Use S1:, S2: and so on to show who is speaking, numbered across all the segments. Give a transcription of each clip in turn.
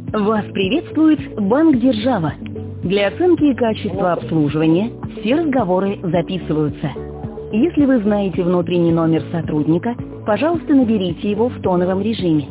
S1: Вас приветствует Банк Держава. Для оценки качества обслуживания все разговоры записываются. Если вы знаете внутренний номер сотрудника, пожалуйста, наберите его в тоновом режиме.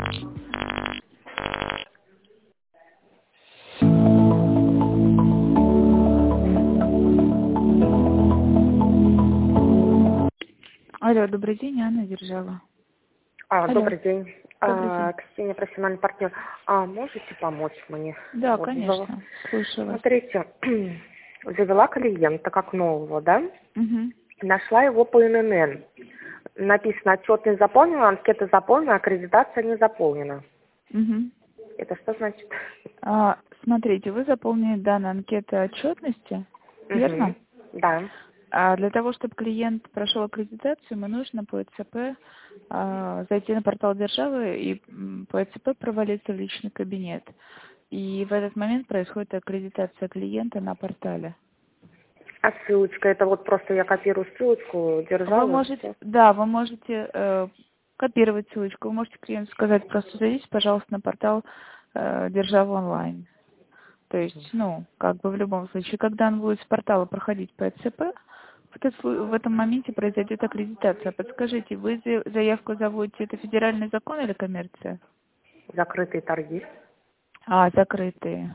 S2: Алло, добрый день, Анна Держава. Алло.
S3: Добрый день.
S2: Добрый день.
S3: Ксения, профессиональный партнер. Можете помочь мне?
S2: Да,
S3: Вот,
S2: конечно. Слушаю вас.
S3: Смотрите, завела клиента как нового, да?
S2: Угу.
S3: Нашла его по ННН. Написано, отчетность заполнена, анкета заполнена, аккредитация не заполнена.
S2: Угу.
S3: Это что значит?
S2: Смотрите, вы заполнили данные анкеты отчетности, верно?
S3: Да.
S2: А для того, чтобы клиент прошел аккредитацию, ему нужно по ЭЦП зайти на портал державы и по ЭЦП провалиться в личный кабинет. И в этот момент происходит аккредитация клиента на портале.
S3: А ссылочка, это вот просто я копирую ссылочку, державы.
S2: Вы можете копировать ссылочку, вы можете клиенту сказать, просто зайдите, пожалуйста, на портал Держава онлайн. То есть, в любом случае, когда он будет с портала проходить по ЭЦП, в этом моменте произойдет аккредитация. Подскажите, вы заявку заводите, это федеральный закон или коммерция?
S3: Закрытые торги.
S2: Закрытые.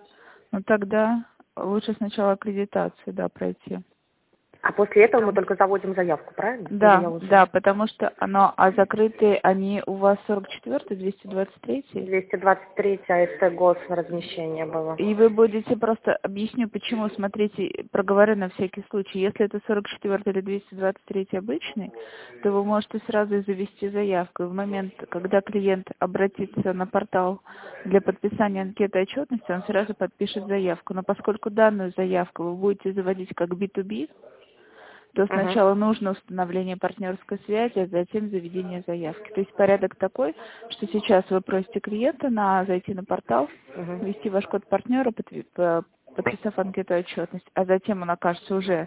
S2: Тогда лучше сначала аккредитацию, пройти.
S3: А после этого мы только заводим заявку, правильно?
S2: Да, потому что закрытые, они у вас 44-й, 223-й?
S3: 223 АСТ госразмещение было.
S2: И вы будете, просто объясню, почему, смотрите, проговорю на всякий случай. Если это 44-й или 223 обычный, то вы можете сразу и завести заявку. И в момент, когда клиент обратится на портал для подписания анкеты отчетности, он сразу подпишет заявку. Но поскольку данную заявку вы будете заводить как B2B, то сначала нужно установление партнерской связи, а затем заведение заявки. То есть порядок такой, что сейчас вы просите клиента зайти на портал, ввести ваш код партнера, подписав анкету отчетность, а затем он окажется уже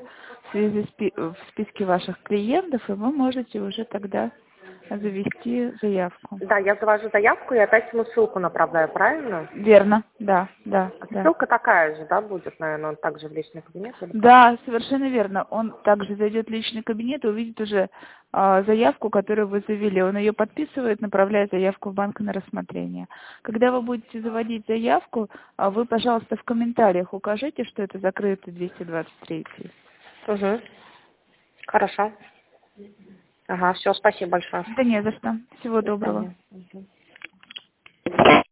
S2: в списке ваших клиентов, и вы можете уже тогда завести заявку.
S3: Да, я завожу заявку и опять ему ссылку направляю, правильно?
S2: Верно, да.
S3: Ссылка такая же, да, будет, наверное, он также в личный кабинет?
S2: Да, совершенно верно. Он также зайдет в личный кабинет и увидит уже заявку, которую вы завели. Он ее подписывает, направляет заявку в банк на рассмотрение. Когда вы будете заводить заявку, вы, пожалуйста, в комментариях укажите, что это закрытый 223.
S3: Хорошо. Все, спасибо большое.
S2: Да не за что. Всего доброго.